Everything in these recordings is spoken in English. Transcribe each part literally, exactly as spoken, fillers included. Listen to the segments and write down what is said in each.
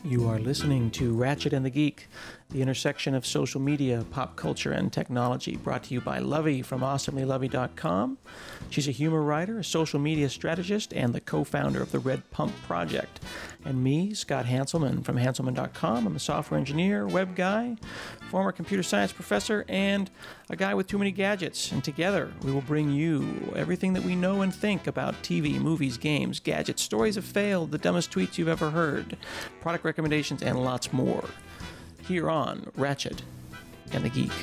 You are listening to Ratchet and the Geek, the intersection of social media, pop culture, and technology, brought to you by Lovey from awesomely lovey dot com. She's a humor writer, a social media strategist, and the co-founder of the Red Pump Project. And me, Scott Hanselman from hanselman dot com. I'm a software engineer, web guy, former computer science professor, and a guy with too many gadgets. And together, we will bring you everything that we know and think about T V, movies, games, gadgets, stories of fail, the dumbest tweets you've ever heard, product recommendations, and lots more. Here on Ratchet and the Geek.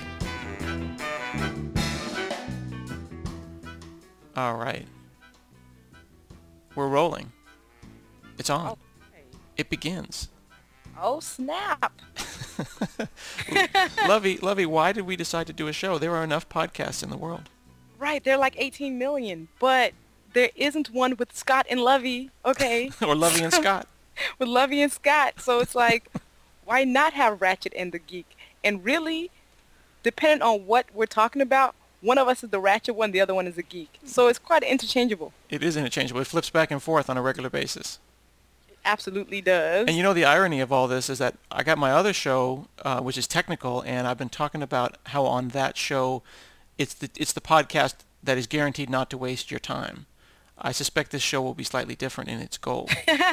All right. We're rolling. It's on. Okay. It begins. Oh, snap. Lovey, Lovey, why did we decide to do a show? There are enough podcasts in the world. Right, they're like eighteen million, but there isn't one with Scott and Lovey, okay? Or Lovey and Scott. With Lovey and Scott, so it's like, why not have Ratchet and the Geek? And really, depending on what we're talking about, one of us is the Ratchet one, the other one is the Geek. So it's quite interchangeable. It is interchangeable. It flips back and forth on a regular basis. It absolutely does. And you know, the irony of all this is that I got my other show, uh, which is technical, and I've been talking about how on that show, it's the it's the podcast that is guaranteed not to waste your time. I suspect this show will be slightly different in its goal.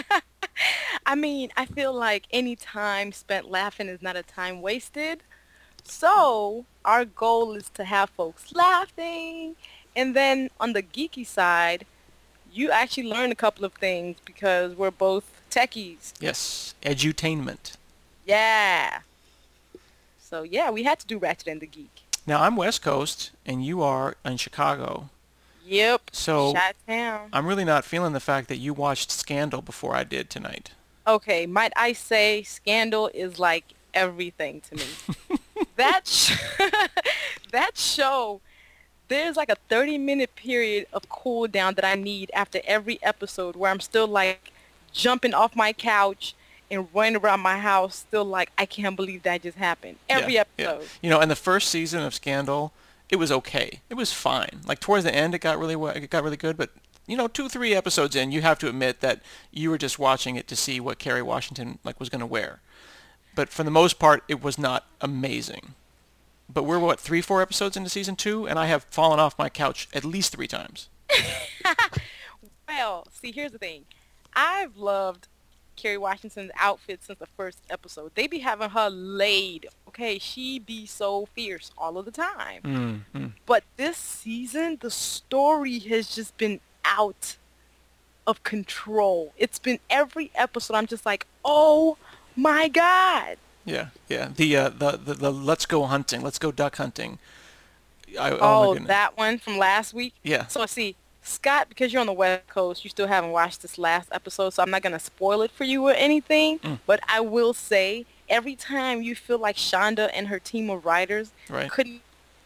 I mean, I feel like any time spent laughing is not a time wasted. So our goal is to have folks laughing. And then on the geeky side, you actually learn a couple of things because we're both techies. Yes, edutainment. Yeah. So yeah, we had to do Ratchet and the Geek. Now, I'm West Coast, and you are in Chicago. Yep. So Chi-town. I'm really not feeling the fact that you watched Scandal before I did tonight. Okay, might I say Scandal is like everything to me. that sh- that show, there's like a thirty minute period of cool down that I need after every episode where I'm still like jumping off my couch and running around my house still like, I can't believe that just happened. Every yeah, episode. Yeah. You know, in the first season of Scandal, it was okay. It was fine. Like towards the end, it got really it got really good. But you know, two three episodes in, you have to admit that you were just watching it to see what Kerry Washington like was going to wear. But for the most part, it was not amazing. But we're what three four episodes into season two, and I have fallen off my couch at least three times. Well, see, here's the thing. I've loved Kerry Washington's outfit since the first episode. They be having her laid. Okay, she be so fierce all of the time. Mm-hmm. But this season, the story has just been out of control. It's been every episode. I'm just like, oh my God. Yeah, yeah. The uh, the, the the let's go hunting, let's go duck hunting. I, oh, Oh, my that one from last week? Yeah. So see, Scott, because you're on the West Coast, you still haven't watched this last episode, so I'm not going to spoil it for you or anything. Mm. But I will say, every time you feel like Shonda and her team of writers Right. couldn't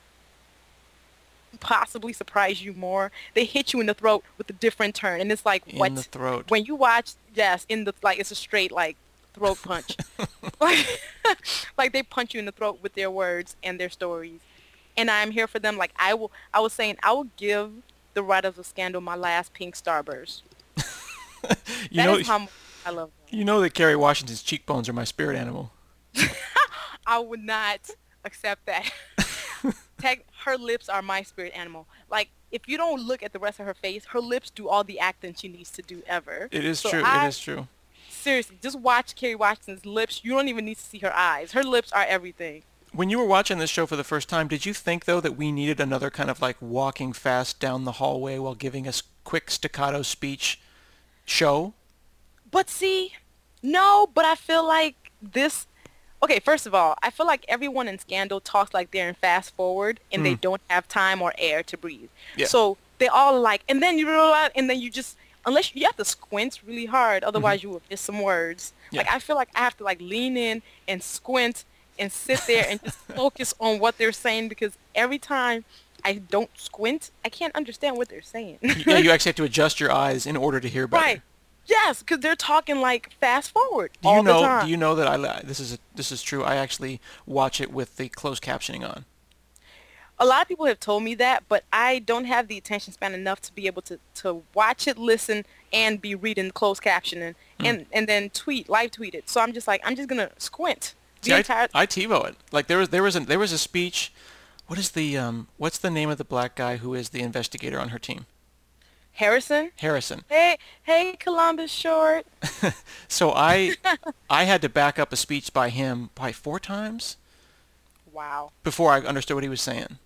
possibly surprise you more, they hit you in the throat with a different turn. And it's like, In what? the throat. When you watch, yes, in the, like, it's a straight, like, throat punch. like, like they punch you in the throat with their words and their stories. And I'm here for them. Like I will, I was saying, I will give the writers of Scandal my last pink starburst. you That know, is how much I love them. you know that Kerry Washington's cheekbones are my spirit animal. I would not accept that. Tag, her lips are my spirit animal. Like if you don't look at the rest of her face, her lips do all the acting she needs to do ever. It is So true. I- It is true. Seriously, just watch Kerry Washington's lips. You don't even need to see her eyes. Her lips are everything. When you were watching this show for the first time, did you think, though, that we needed another kind of like walking fast down the hallway while giving us quick staccato speech show? But see, no, but I feel like this... Okay, first of all, I feel like everyone in Scandal talks like they're in fast forward and they Mm. don't have time or air to breathe. Yeah. So they all like, and then you realize, and then you just, unless you, you have to squint really hard, otherwise you will miss some words. Yeah. Like I feel like I have to like lean in and squint and sit there and just focus on what they're saying because every time I don't squint, I can't understand what they're saying. Yeah, you actually have to adjust your eyes in order to hear better. Right. Yes, because they're talking like fast forward Do you all know? the time. Do you know that I li- this is a, this is true? I actually watch it with the closed captioning on. A lot of people have told me that, but I don't have the attention span enough to be able to, to watch it, listen, and be reading closed captioning, Mm. and, and then tweet, live tweet it. So I'm just like, I'm just gonna squint See, the I, entire. I TiVo it. Like there was there was a there was a speech. What is the um what's the name of the black guy who is the investigator on her team? Harrison. Harrison. Hey, hey, Columbus Short. So I I had to back up a speech by him probably four times Wow. before I understood what he was saying.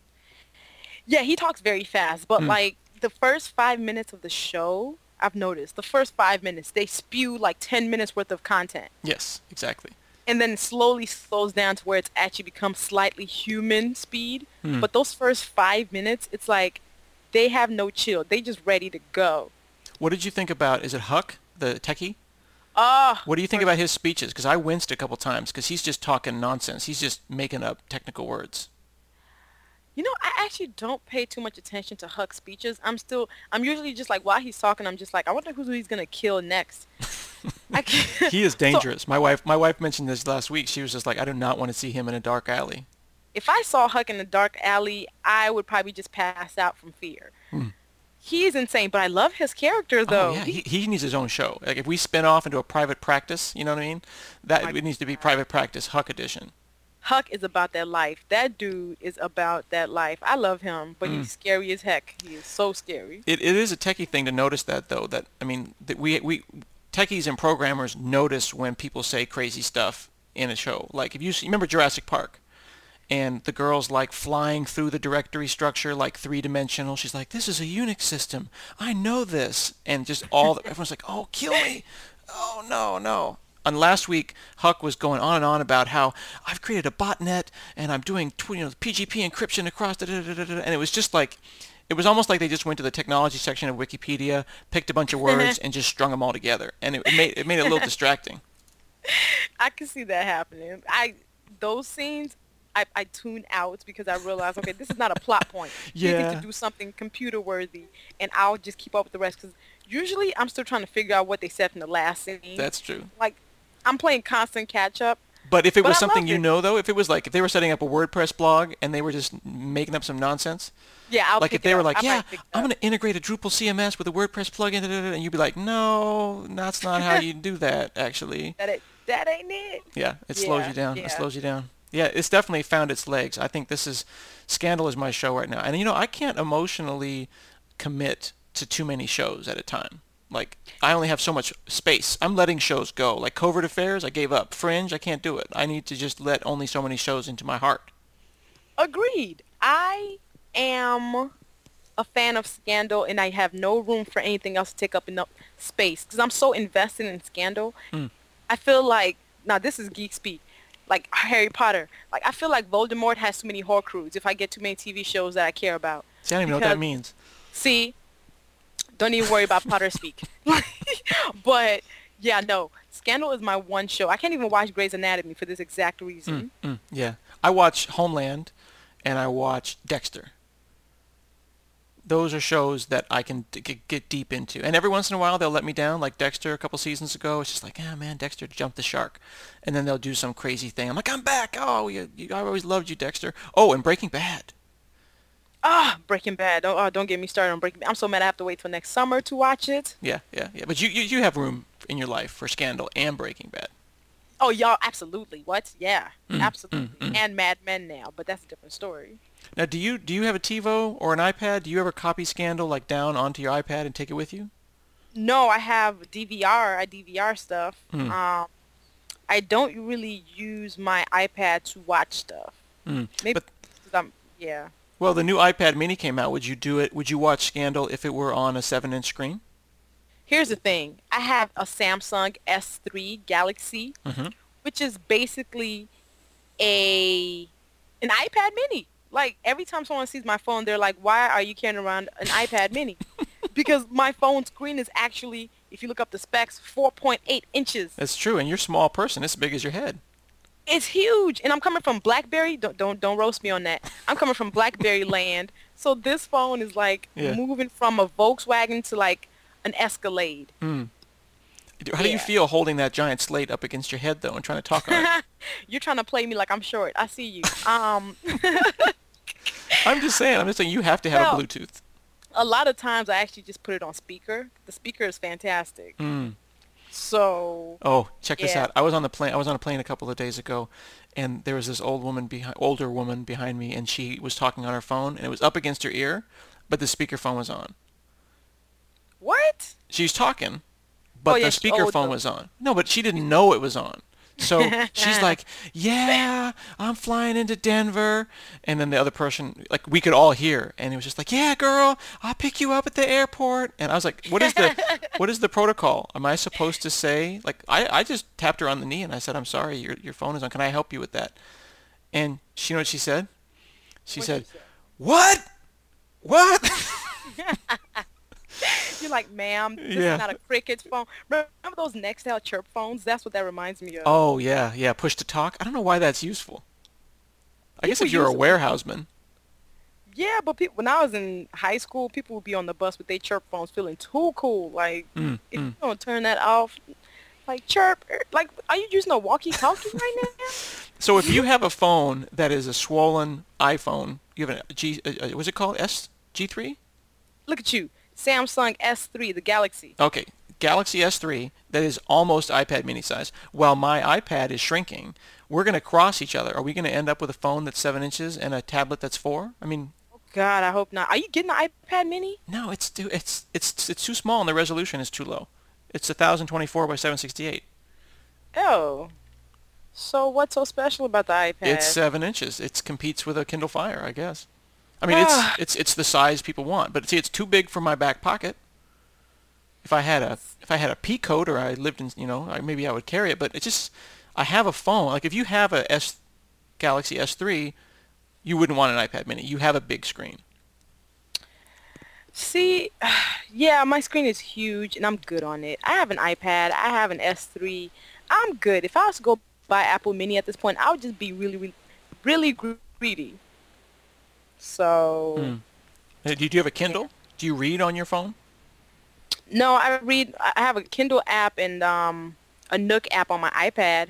Yeah, he talks very fast, but Mm. like the first five minutes of the show, I've noticed the first five minutes they spew like ten minutes worth of content, Yes, exactly. and then slowly slows down to where it's actually becomes slightly human speed. Mm. But those first five minutes, it's like they have no chill. They just ready to go. What did you think about, is it Huck, the techie? Ah, What do you think about his speeches? Because I winced a couple times because he's just talking nonsense. He's just making up technical words. you know, I actually don't pay too much attention to Huck's speeches. I'm still, I'm usually just like while he's talking, I'm just like, I wonder who he's gonna kill next. I can't, He is so dangerous. My wife my wife mentioned this last week. She was just like, I do not want to see him in a dark alley. if I saw Huck in a dark alley, I would probably just pass out from fear. Hmm. He's insane, but I love his character Oh though. yeah, He, he, he needs his own show. Like if we spin off into a private practice, you know what I mean? That my it needs to be God. private practice Huck edition. Huck is about that life. That dude is about that life. I love him, but Mm. he's scary as heck. He is so scary. It it is a techie thing to notice that though. That I mean, that we we techies and programmers notice when people say crazy stuff in a show. Like if you, see, you remember Jurassic Park, and the girl's like flying through the directory structure like three dimensional. She's like, "This is a Unix system. I know this," and just all the, everyone's like, "Oh, kill me! Oh no, no." And last week, Huck was going on and on about how I've created a botnet and I'm doing tw- you know P G P encryption across, da, da, da, da, da, and it was just like, it was almost like they just went to the technology section of Wikipedia, picked a bunch of words, and just strung them all together, and it, it made it made it a little distracting. I can see that happening. I those scenes I, I tune out because I realize, okay, this is not a plot point. You need Yeah. to do something computer worthy, and I'll just keep up with the rest. Because usually I'm still trying to figure out what they said from the last scene. That's true. Like I'm playing constant catch up. But if it But was I something loved you it. know, though, if it was like, if they were setting up a WordPress blog and they were just making up some nonsense, Yeah, I'll like pick if they it were up. like, I yeah, might pick it I'm up. going to integrate a Drupal C M S with a WordPress plugin, da, da, da, and you'd be like, no, that's not how you do that, actually. That it, that ain't it. Yeah, it slows Yeah, you down. It yeah. slows you down. Yeah, it's definitely found its legs. I think this is, Scandal is my show right now. And, you know, I can't emotionally commit to too many shows at a time. Like, I only have so much space. I'm letting shows go. Like Covert Affairs, I gave up. Fringe, I can't do it. I need to just let only so many shows into my heart. Agreed. I am a fan of Scandal, and I have no room for anything else to take up enough space because I'm so invested in Scandal. Mm. I feel like, now this is geek speak, like Harry Potter. Like I feel like Voldemort has too many Horcruxes if I get too many T V shows that I care about. See, I don't even know what that Because- means. See, don't even worry about Potter speak. But yeah, no, Scandal is my one show. I can't even watch Grey's Anatomy for this exact reason. Mm, yeah. I watch Homeland and I watch Dexter. Those are shows that I can d- g- get deep into. And every once in a while they'll let me down, like Dexter a couple seasons ago. It's just like, ah, man, Dexter jumped the shark. And then they'll do some crazy thing. I'm like, I'm back. Oh, you, you, I always loved you, Dexter. Oh, and Breaking Bad. Ah, Breaking Bad. Don't, oh, don't get me started on Breaking Bad. I'm so mad I have to wait till next summer to watch it. Yeah, yeah, yeah. But you, you, you have room in your life for Scandal and Breaking Bad. Oh, y'all, absolutely. What? Yeah, Mm, absolutely. mm, mm. And Mad Men now, but that's a different story. Now, do you do you have a TiVo or an iPad? Do you ever copy Scandal like down onto your iPad and take it with you? No, I have D V R. I D V R stuff. Mm. Um, I don't really use my iPad to watch stuff. Mm. Maybe But 'cause I'm, yeah. well, the new iPad Mini came out. Would you do it? Would you watch Scandal if it were on a seven-inch screen? Here's the thing. I have a Samsung S three Galaxy, Mm-hmm. which is basically a an iPad mini. Like every time someone sees my phone, they're like, "Why are you carrying around an iPad mini?" Because my phone screen is actually, if you look up the specs, four point eight inches. That's true, and you're a small person. It's as big as your head. It's huge, and I'm coming from BlackBerry. Don't don't don't roast me on that. I'm coming from BlackBerry land, so this phone is like Yeah. moving from a Volkswagen to like an Escalade. Hmm. How do you Yeah. feel holding that giant slate up against your head, though, and trying to talk on it? You're trying to play me like I'm short. I see you. Um, I'm just saying. I'm just saying you have to have Well, a Bluetooth. a lot of times I actually just put it on speaker. The speaker is fantastic. Mm. So, Oh, check this yeah. out. I was on the plane. I was on a plane a couple of days ago, and there was this old woman behind, older woman behind me, and she was talking on her phone, and it was up against her ear, but the speakerphone was on. What? She's talking, Oh, but the yeah, she- oh, speakerphone the- was on. No, but she didn't know it was on. So she's like, yeah, I'm flying into Denver. And then the other person, like, we could all hear. And it was just like, yeah, girl, I'll pick you up at the airport. And I was like, what is the what is the protocol? Am I supposed to say, like, I, I just tapped her on the knee and I said, I'm sorry, your your phone is on. Can I help you with that? And she, you know what she said? She What'd said, she say? what? What? You're like, ma'am, this Yeah. is not a cricket phone. Remember those Nextel chirp phones? That's what that reminds me of. Oh, yeah, yeah, push to talk. I don't know why that's useful. I guess People if you're a use it. warehouseman. Yeah, but people, when I was in high school, people would be on the bus with their chirp phones feeling too cool. Like, Mm, if mm. you don't turn that off, like, chirp, er, like, are you using a walkie-talkie right now? So if you have a phone that is a swollen iPhone, you have a G, uh, uh, what's it called? S G three? Look at you. Samsung S three, the Galaxy. Okay, Galaxy S three that is almost iPad mini size. While my iPad is shrinking, we're going to cross each other. Are we going to end up with a phone that's seven inches and a tablet that's four? I mean, God, I hope not. Are you getting an iPad mini? no, it's too it's it's it's too small and the resolution is too low. It's one thousand twenty-four by seven sixty-eight. Oh. So what's so special about the iPad? It's seven inches. It competes with a Kindle Fire, I guess. I mean, it's Ah. it's it's the size people want, but see, it's too big for my back pocket. If I had a if I had a pea coat or I lived in, you know, I, maybe I would carry it. But it's just I have a phone. Like if you have a S Galaxy S three, you wouldn't want an iPad Mini. You have a big screen. See, yeah, my screen is huge and I'm good on it. I have an iPad. I have an S three. I'm good. If I was to go buy Apple Mini at this point, I would just be really, really, really greedy. So, Hmm. Uh, Do you do you have a Kindle? Do you read on your phone? no, I read, I have a Kindle app and um, a Nook app on my iPad.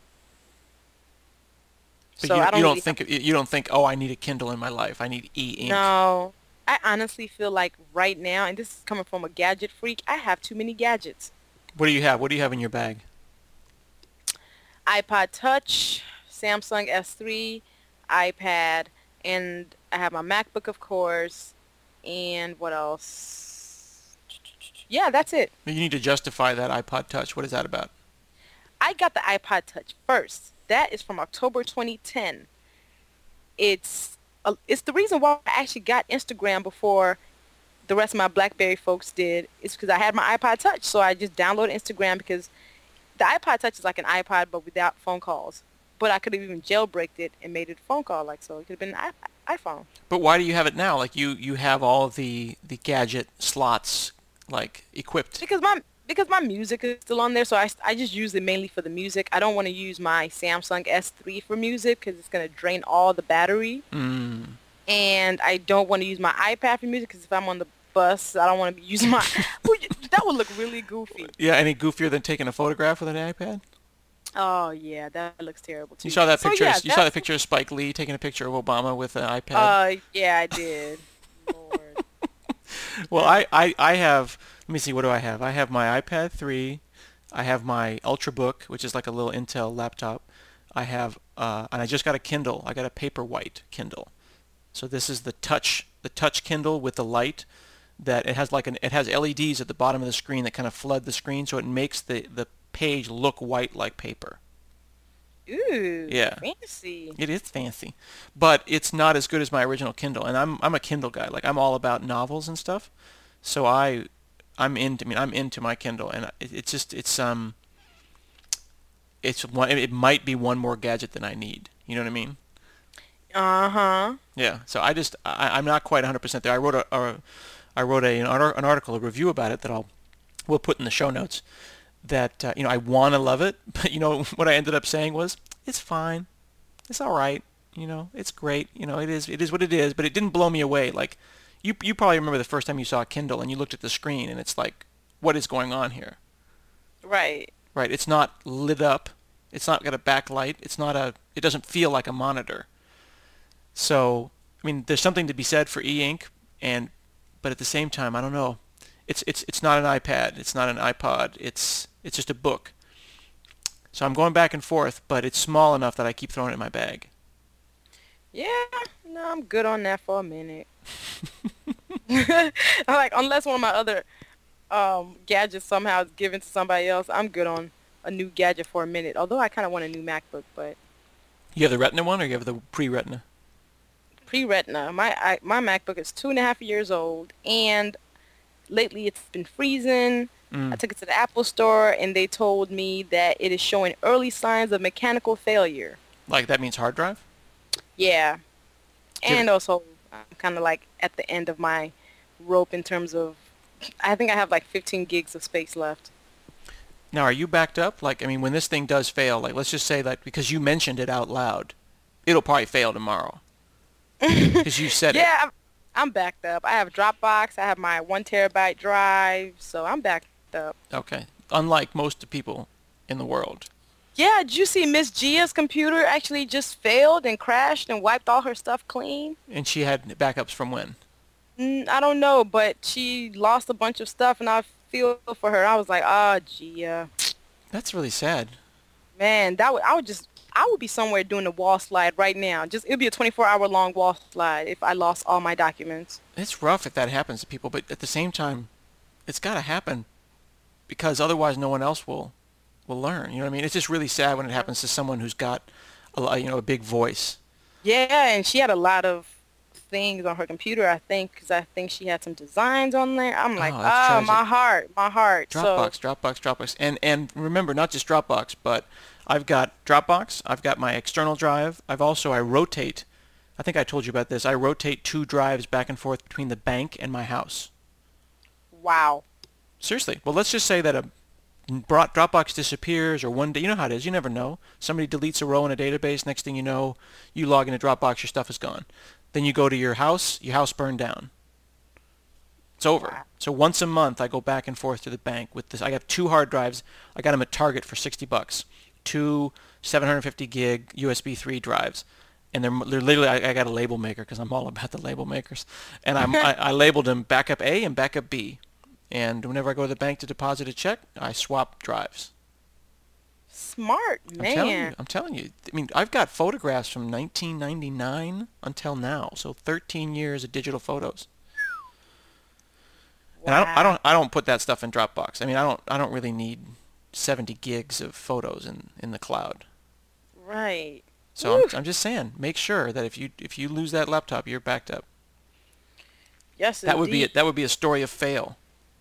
But So you, I don't you don't really think you don't think, oh, I need a Kindle in my life. I need e-ink. No, I honestly feel like right now, and this is coming from a gadget freak, I have too many gadgets. What do you have? What do you have in your bag? iPod Touch, Samsung S three, iPad, and I have my MacBook, of course, and what else? Yeah, that's it. You need to justify that iPod Touch. What is that about? I got the iPod Touch first. That is from October twenty ten. It's uh, it's the reason why I actually got Instagram before the rest of my BlackBerry folks did. It's because I had my iPod Touch, so I just downloaded Instagram because the iPod Touch is like an iPod but without phone calls. But I could have even jailbreaked it and made it a phone call, like so. It could have been an i- iPhone. But why do you have it now? Like you, you have all of the the gadget slots like equipped. Because my because my music is still on there, so I, I just use it mainly for the music. I don't want to use my Samsung S three for music because it's going to drain all the battery. Mm. And I don't want to use my iPad for music because if I'm on the bus, I don't want to be using my... That would look really goofy. Yeah, any goofier than taking a photograph with an iPad? Oh, yeah, that looks terrible, too. You saw that So, picture. yeah, you saw the that's- picture of Spike Lee taking a picture of Obama with an iPad. Uh, yeah, I did. Lord. Well, I, I, I have, let me see, what do I have? I have my iPad three. I have my Ultrabook, which is like a little Intel laptop. I have, uh, and I just got a Kindle. I got a Paperwhite Kindle. So this is the touch, the touch Kindle with the light that it has like an, it has L E Ds at the bottom of the screen that kind of flood the screen, so it makes the, the page look white like paper. Ooh, Yeah. fancy. It is fancy, but it's not as good as my original Kindle. And I'm I'm a Kindle guy. Like I'm all about novels and stuff. So I I'm into I mean I'm into my Kindle, and it, it's just it's um it's one it might be one more gadget than I need. You know what I mean? Uh-huh. Yeah. So I just I, I'm not quite one hundred percent there. I wrote a, a I wrote a an, art- an article, a review about it that I'll we'll put in the show notes. That uh, you know I want to love it, but you know what I ended up saying was it's fine, it's all right, you know it's great, you know it is it is what it is, but it didn't blow me away. Like you you probably remember the first time you saw a Kindle and you looked at the screen and it's like, what is going on here? Right. Right? It's not lit up, it's not got a backlight, it's not a it doesn't feel like a monitor. So I mean, there's something to be said for e-ink, and but at the same time, I don't know. It's it's it's not an iPad. It's not an iPod. It's it's just a book. So I'm going back and forth, but it's small enough that I keep throwing it in my bag. Yeah, no, I'm good on that for a minute. I'm like, unless one of my other um, gadgets somehow is given to somebody else, I'm good on a new gadget for a minute. Although I kind of want a new MacBook, but You have the Retina one, or you have the pre-Retina? pre-Retina. My I, my MacBook is two and a half years old, and lately it's been freezing. Mm. I took it to the Apple store, and they told me that it is showing early signs of mechanical failure. Like that means hard drive? Yeah. Give And it- also, I'm kind of like at the end of my rope in terms of, I think I have like fifteen gigs of space left. Now, are you backed up? Like, I mean, when this thing does fail, like, let's just say that because you mentioned it out loud, it'll probably fail tomorrow. Because you said it. Yeah, I'm, I'm backed up. I have Dropbox. I have my one terabyte drive, so I'm backed up. Okay. Unlike most people in the world. Yeah, did you see Miss Gia's computer actually just failed and crashed and wiped all her stuff clean? And she had backups from when? Mm, I don't know, but she lost a bunch of stuff, and I feel for her. I was like, ah, Gia. That's really sad. Man, that would, I would just, I would be somewhere doing a wall slide right now. Just, it'd be a twenty-four hour long wall slide if I lost all my documents. It's rough if that happens to people, but at the same time, it's got to happen because otherwise no one else will will learn. You know what I mean? It's just really sad when it happens to someone who's got a, lo- you know, a big voice. Yeah, and she had a lot of things on her computer, I think, because I think she had some designs on there. I'm like, Oh, ah, that's tragic. my heart, my heart. Dropbox, So, Dropbox, Dropbox. And and remember, not just Dropbox, but I've got Dropbox, I've got my external drive. I've also, I rotate, I think I told you about this, I rotate two drives back and forth between the bank and my house. wow. Seriously. Well, let's just say that a brought Dropbox disappears, or one day, you know how it is, you never know. Somebody deletes a row in a database, next thing you know, you log into Dropbox, your stuff is gone. Then you go to your house, your house burned down. It's over. Wow. So once a month, I go back and forth to the bank with this. I have two hard drives. I got them at Target for sixty bucks. Two seven hundred fifty gig U S B three drives. And they're, they're literally, I, I got a label maker because I'm all about the label makers. And I'm, I, I labeled them backup A and backup B. And whenever I go to the bank to deposit a check, I swap drives. Smart, man. I'm telling you. I'm telling you. I mean, I've got photographs from nineteen ninety-nine until now, so thirteen years of digital photos. And I don't, I don't, I don't put that stuff in Dropbox. I mean, I don't, I don't really need seventy gigs of photos in, in the cloud. Right. So I'm, Whew. I'm just saying, make sure that if you, if you lose that laptop, you're backed up. Yes, That would be indeed. it. That would be a story of fail.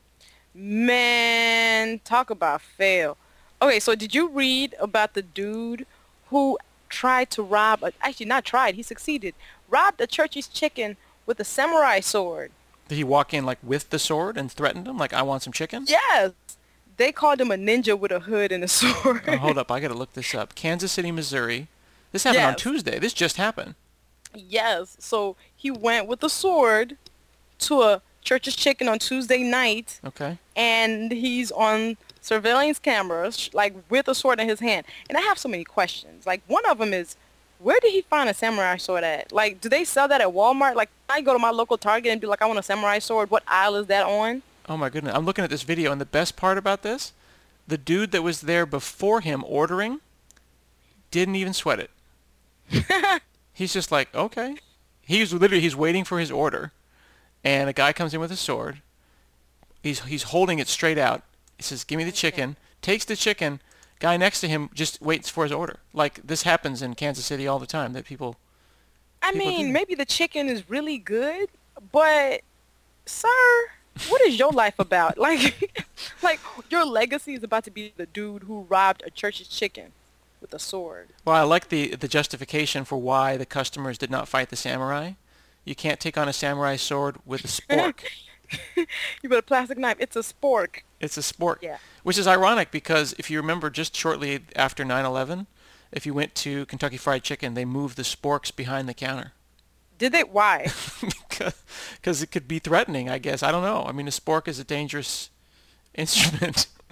Man, talk about fail. Okay, so did you read about the dude who tried to rob, a, actually not tried, he succeeded, robbed a Church's chicken with a samurai sword? Did he walk in like with the sword and threatened him, like I want some chicken? Yes. They called him a ninja with a hood and a sword. Oh, hold up, I got to look this up. Kansas City, Missouri. This happened on Yes. Tuesday. This just happened. Yes. So he went with a sword to a Church's Chicken on Tuesday night, Okay. and he's on surveillance cameras, like with a sword in his hand. And I have so many questions. Like, one of them is, where did he find a samurai sword at? Like, do they sell that at Walmart? Like, I go to my local Target and be like, I want a samurai sword. What aisle is that on? Oh my goodness. I'm looking at this video, and the best part about this, the dude that was there before him ordering didn't even sweat it. He's just like, okay. He's literally, he's waiting for his order, and a guy comes in with a sword. He's he's holding it straight out. He says, give me the chicken. Takes the chicken. Guy next to him just waits for his order. Like, this happens in Kansas City all the time, that people... I People mean, do. maybe the chicken is really good, but, sir, what is your life about? Like, like your legacy is about to be the dude who robbed a Church's Chicken with a sword. Well, I like the the justification for why the customers did not fight the samurai. You can't take on a samurai sword with a spork. You put a plastic knife. It's a spork. It's a spork. Yeah. Which is ironic because if you remember just shortly after nine eleven, if you went to Kentucky Fried Chicken, they moved the sporks behind the counter. Did they? Why? Because it could be threatening, I guess. I don't know. I mean, a spork is a dangerous instrument.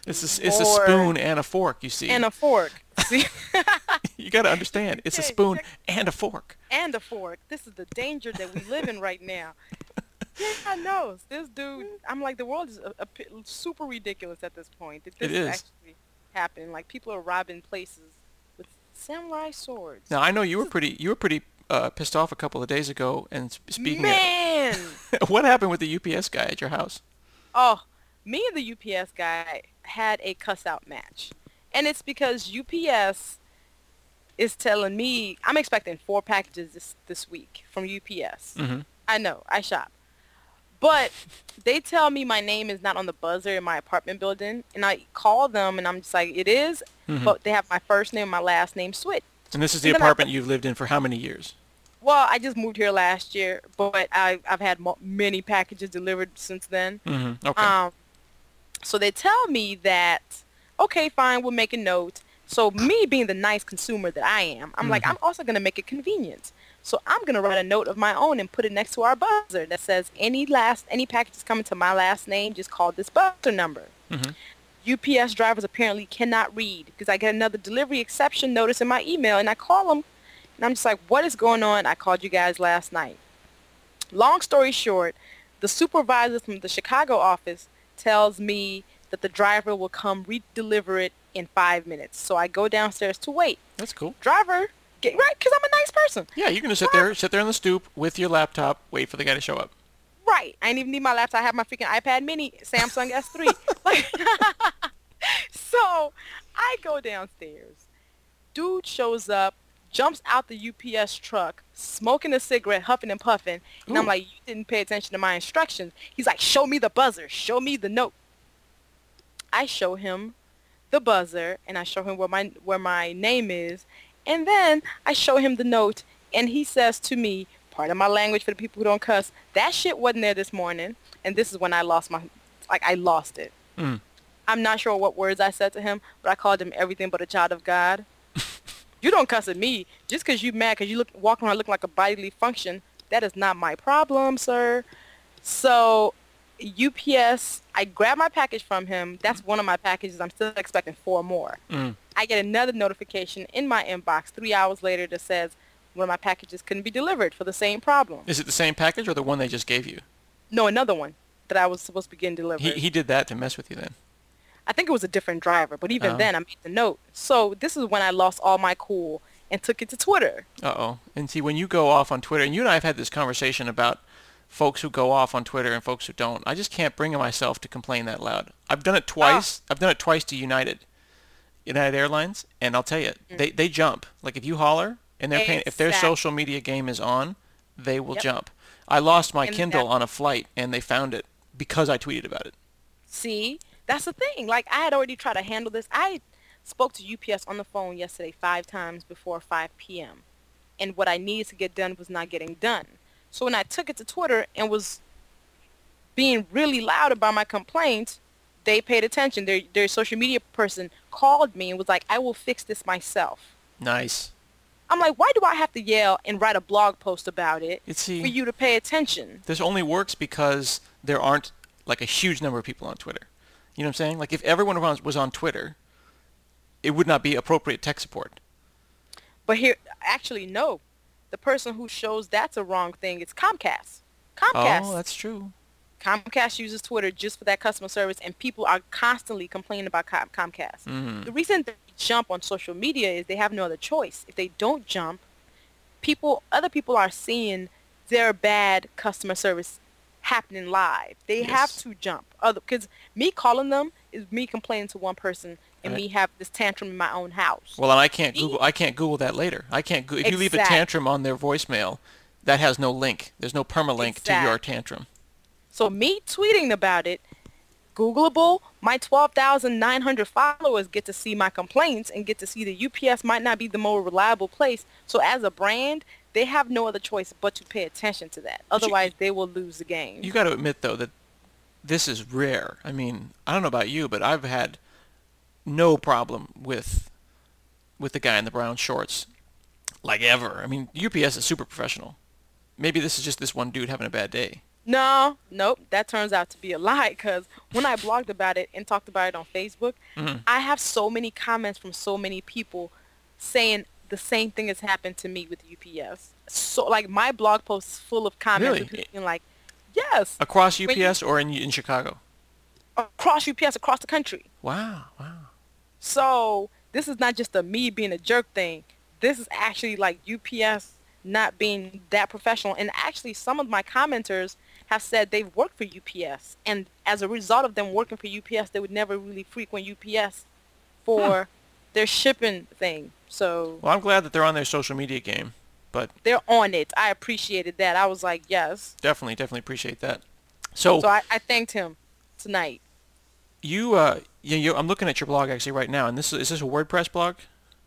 It's a, it's a Lord. spoon and a fork, you see. And a fork. See? You got to understand, it's a Okay, spoon check- and a fork. and a fork. This is the danger that we live in right now. Yeah, I know. This dude, I'm like, the world is a, a p- super ridiculous at this point. That this It is is. actually happening. Like, people are robbing places with samurai swords. Now, I know you were pretty you were pretty uh, pissed off a couple of days ago, and sp- speaking Man! of, what happened with the U P S guy at your house? Oh, me and the U P S guy had a cuss out match. And it's because U P S is telling me, I'm expecting four packages this, this week from U P S. Mm-hmm. I know, I shop. But they tell me my name is not on the buzzer in my apartment building. And I call them and I'm just like, it is, Mhm. but they have my first name and my last name switched. And this is the And then I- apartment you've lived in for how many years? Well, I just moved here last year, but I, I've had mo- many packages delivered since then. Mm-hmm. Okay. Um, so they tell me that, okay, fine, we'll make a note. So me being the nice consumer that I am, I'm like, Mhm. I'm also going to make it convenient. So I'm going to write a note of my own and put it next to our buzzer that says, any last, any packages coming to my last name, just call this buzzer number. Mm-hmm. U P S drivers apparently cannot read because I get another delivery exception notice in my email and I call them and I'm just like, what is going on? I called you guys last night. Long story short, the supervisor from the Chicago office tells me that the driver will come re-deliver it in five minutes. So I go downstairs to wait. That's cool. Driver, get right, because I'm a nice person. Yeah, you're gonna sit there, sit there on the stoop with your laptop, wait for the guy to show up. Right. I didn't even need my laptop. I have my freaking iPad mini, Samsung S three. Like, so I go downstairs. Dude shows up, jumps out the U P S truck, smoking a cigarette, huffing and puffing. And I'm Ooh. like, you didn't pay attention to my instructions. He's like, show me the buzzer. Show me the note. I show him the buzzer, and I show him where my where my name is. And then I show him the note, and he says to me, part of my language for the people who don't cuss, that shit wasn't there this morning. And this is when I lost my, like, I lost it. Mm. I'm not sure what words I said to him, but I called him everything but a child of God. You don't cuss at me just because you mad because you look walk around looking like a bodily function. That is not my problem, sir. So U P S, I grabbed my package from him. That's one of my packages. I'm still expecting four more. Mm. I get another notification in my inbox three hours later that says one of my packages couldn't be delivered for the same problem. Is it the same package or the one they just gave you? No, another one that I was supposed to begin delivering. He he did that to mess with you then. I think it was a different driver, but even Oh. then I made the note. So this is when I lost all my cool and took it to Twitter. Uh-oh. And see, when you go off on Twitter, and you and I have had this conversation about folks who go off on Twitter and folks who don't. I just can't bring myself to complain that loud. I've done it twice. I've done it twice to United, United Airlines, and I'll tell you, Mm. they they jump. Like if you holler and they're paying, if their Exactly. social media game is on, they will Yep. jump. I lost my And Kindle that- on a flight, and they found it because I tweeted about it. See, that's the thing. Like, I had already tried to handle this. I spoke to U P S on the phone yesterday five times before five p.m. And what I needed to get done was not getting done. So when I took it to Twitter and was being really loud about my complaints, they paid attention. Their, their social media person called me and was like, I will fix this myself. Nice. I'm like, why do I have to yell and write a blog post about it You see, for you to pay attention? this only works because there aren't like a huge number of people on Twitter. You know what I'm saying? Like if everyone was was on Twitter, it would not be appropriate tech support. But here, actually, no. The person who shows that's a wrong thing is Comcast. Comcast. Oh, that's true. Comcast uses Twitter just for that customer service, and people are constantly complaining about Com- Comcast. Mhm. The reason they jump on social media is they have no other choice. If they don't jump, people, other people are seeing their bad customer service happening live. They Yes. have to jump. Other, because me calling them is me complaining to one person and Right. me have this tantrum in my own house. Well, and I can't Me- Google. I can't Google that later. I can't. Go- if you leave a Exact- tantrum on their voicemail, that has no link. There's no permalink to your Exact. tantrum. So me tweeting about it, Googleable, my twelve thousand nine hundred followers get to see my complaints and get to see that U P S might not be the more reliable place. So as a brand, they have no other choice but to pay attention to that. But you- Otherwise, they will lose the game. You got to admit though that this is rare. I mean, I don't know about you, but I've had no problem with with the guy in the brown shorts, like ever. I mean, U P S is super professional. Maybe this is just this one dude having a bad day. No, nope. That turns out to be a lie because when I blogged about it and talked about it on Facebook, Hmm. I have so many comments from so many people saying the same thing has happened to me with U P S. So like my blog post is full of comments of people Really? being like, yes, Across when you U P S or in in Chicago? across U P S across the country. Wow, wow. So this is not just a me being a jerk thing. This is actually like U P S not being that professional. And actually, some of my commenters have said they've worked for U P S, and as a result of them working for U P S, they would never really frequent U P S Hmm. for their shipping thing. So Well, I'm glad that they're on their social media game, but they're on it. I appreciated that. I was like, yes. definitely, definitely appreciate that. So So I, I thanked him tonight. you, uh, you, you, I'm looking at your blog actually right now, and this is is this a WordPress blog?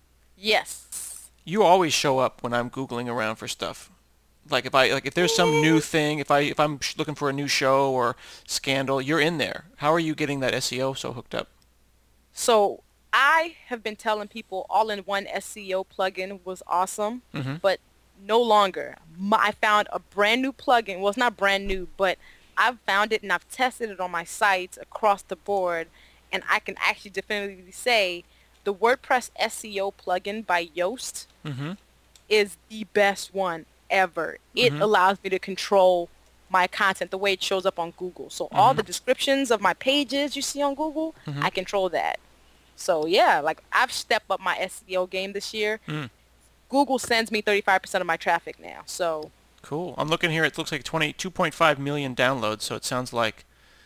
Yes. You always show up when I'm Googling around for stuff. Like if I like if there's some new thing, if I if I'm sh- looking for a new show or scandal, you're in there. How are you getting that S E O so hooked up? So I have been telling people all-in-one S E O plugin was awesome, Hmm. but no longer. My, I found a brand new plugin. Well, it's not brand new, but I've found it and I've tested it on my sites across the board, and I can actually definitively say the WordPress S E O plugin by Yoast Hmm. is the best one ever. It Hmm. allows me to control my content the way it shows up on Google. So all Hmm. the descriptions of my pages you see on Google, Hmm. I control that. So yeah, like I've stepped up my S E O game this year. Mm. Google sends me thirty-five percent of my traffic now. So Cool. I'm looking here. It looks like twenty-two point five million downloads, so it sounds like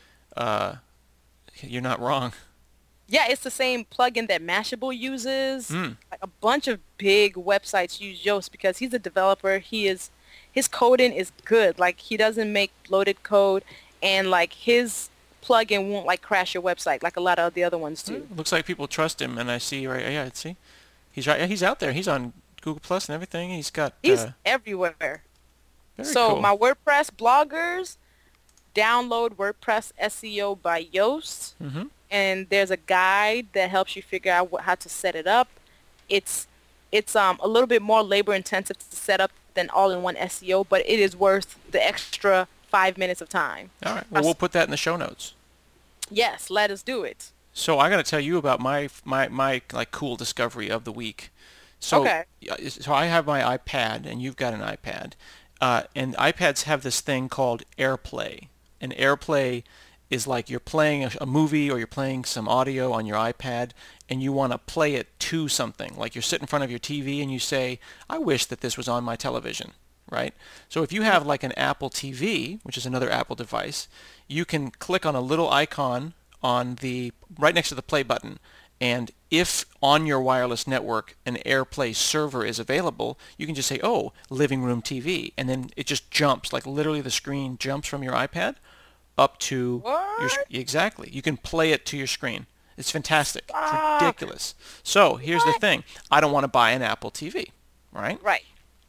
uh, you're not wrong. yeah, it's the same plugin that Mashable uses. Mm. Like a bunch of big websites use Yoast because he's a developer. He is his coding is good. Like he doesn't make bloated code, and like his plugin won't like crash your website like a lot of the other ones do. Mm. Looks like people trust him, and I see right. Yeah, see, he's right. Yeah, he's out there. He's on Google Plus and everything. He's got He's uh, everywhere. very So cool. my WordPress bloggers, download WordPress S E O by Yoast, Hmm. and there's a guide that helps you figure out what, how to set it up. It's it's um a little bit more labor intensive to set up than all-in-one S E O, but it is worth the extra five minutes of time. All right. Well, we'll put that in the show notes. Yes, let us do it. So I got to tell you about my my my like cool discovery of the week. So Okay. yeah, so I have my iPad and you've got an iPad, uh, and iPads have this thing called AirPlay. And AirPlay is like you're playing a, a movie or you're playing some audio on your iPad, and you want to play it to something. Like you're sitting in front of your T V and you say, "I wish that this was on my television." Right? So if you have like an Apple T V, which is another Apple device, you can click on a little icon on the right next to the play button, and if on your wireless network an AirPlay server is available, you can just say, "Oh, living room T V," and then it just jumps, like literally the screen jumps from your iPad up to your What? sc- exactly. You can play it to your screen. It's fantastic. It's Fuck. ridiculous. So here's the What? thing: I don't want to buy an Apple T V, right? Right.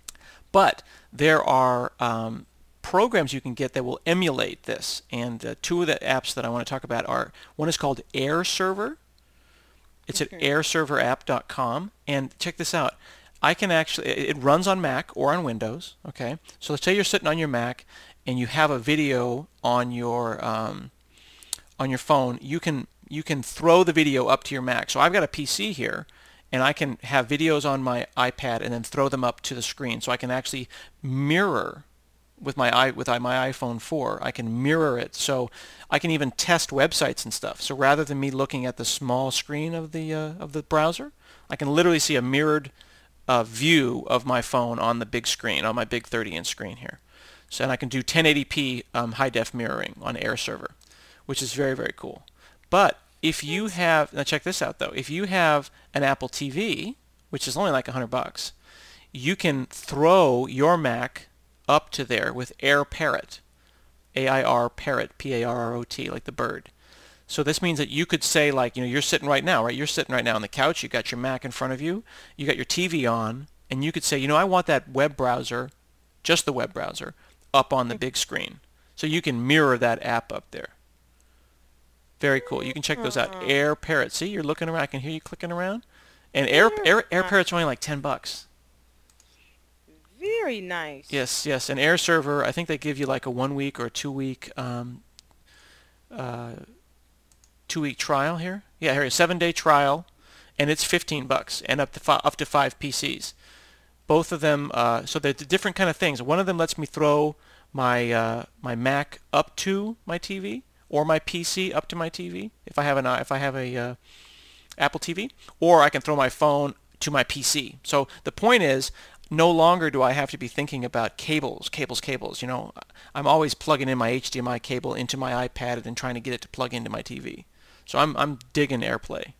But there are um, programs you can get that will emulate this. And uh, two of the apps that I want to talk about are, one is called Air Server. It's at Mhm. air server app dot com. And check this out. I can actually, it it runs on Mac or on Windows. Okay. So let's say you're sitting on your Mac and you have a video on your um, on your phone. You can you can throw the video up to your Mac. So I've got a P C here, and I can have videos on my iPad and then throw them up to the screen. So I can actually mirror with my i with my iPhone four. I can mirror it, so I can even test websites and stuff. So rather than me looking at the small screen of the uh, of the browser, I can literally see a mirrored uh, view of my phone on the big screen, on my big thirty inch screen here. So and I can do ten eighty p um, high def mirroring on Air Server, which is very, very cool. But if you have, now check this out though, if you have an Apple T V, which is only like a hundred bucks, you can throw your Mac up to there with Air Parrot, A I R Parrot, P A R R O T, like the bird. So this means that you could say, like, you know, you're sitting right now, right? You're sitting right now on the couch. You got your Mac in front of you. You got your T V on, and you could say, you know, I want that web browser, just the web browser, up on the big screen. So you can mirror that app up there. Very cool. You can check those out. Mhm. Air Parrot. See, you're looking around. I can hear you clicking around. And Air Air, Air Parrot's only like ten bucks. Very nice. Yes, yes. An Air server, I think they give you like a one week or two week um, uh, two week trial here. Yeah, here a seven day trial, and it's fifteen bucks and up to fi- up to five P Cs. Both of them, uh, so they're different kind of things. One of them lets me throw my uh, my Mac up to my T V or my P C up to my T V if I have an uh, if I have a uh, Apple T V, or I can throw my phone to my P C. So the point is, no longer do I have to be thinking about cables, cables, cables. You know, I'm always plugging in my H D M I cable into my iPad and then trying to get it to plug into my T V. So I'm I'm digging AirPlay.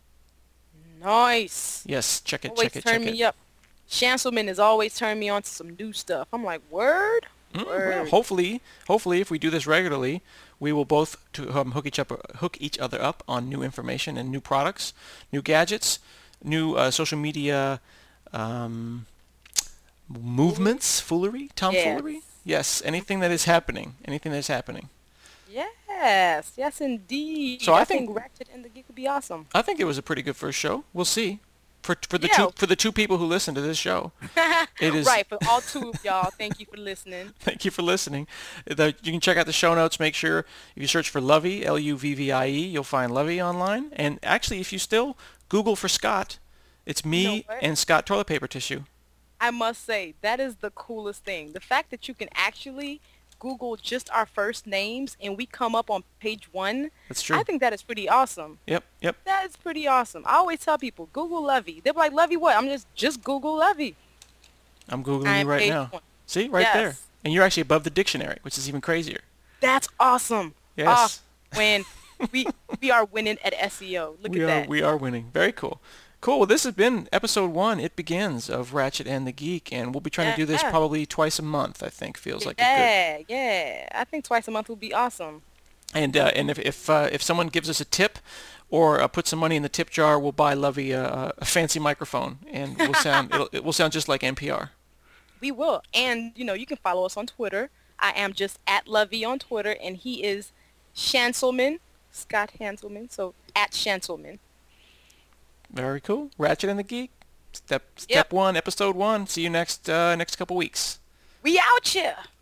Nice. Yes, check it, Always check it, turn check me it. up. Chancelman has always turned me on to some new stuff. I'm like, word? Mm, Word. well, hopefully, hopefully, if we do this regularly, we will both to um, hook each up, hook each other up on new information and new products, new gadgets, new uh, social media um, movements, foolery, tomfoolery. Yes. Yes, anything that is happening, anything that is happening. Yes, yes indeed. So I I think- think Ratchet and the Geek would be awesome. I think it was a pretty good first show. We'll see. For for the Yeah. two for the two people who listen to this show, it is Right, for all two of y'all, thank you for listening. Thank you for listening. The, you can check out the show notes. Make sure if you search for Lovey, L U V V I E, you'll find Lovey online. And actually, if you still Google for Scott, it's me You know what? and Scott toilet paper tissue. I must say, that is the coolest thing. The fact that you can actually Google just our first names and we come up on page one, That's true. I think that is pretty awesome. Yep, yep. That is pretty awesome. I always tell people, Google Lovey. They're like, Lovey what? I'm just, just Google Lovey. I'm Googling I'm you right page now. one. See, right there. Yes. And you're actually above the dictionary, which is even crazier. That's awesome. Yes. Ah, when we we are winning at S E O. Look we at are that. we are winning. Very cool. Cool. Well, this has been episode one. It begins of Ratchet and the Geek, and we'll be trying to do this Yeah. probably twice a month. I think feels like a good. yeah, yeah. I think twice a month would be awesome. And uh, and if if uh, if someone gives us a tip, or uh, put some money in the tip jar, we'll buy Lovey a, a fancy microphone, and we'll sound it'll, it will sound just like N P R. We will. And, you know, you can follow us on Twitter. I am just at Lovey on Twitter, and he is Chancelman, Scott Hanselman, so at Chancelman. Very cool. Ratchet and the Geek. Step step Yep. one, episode one. See you next uh, next couple weeks. We out here.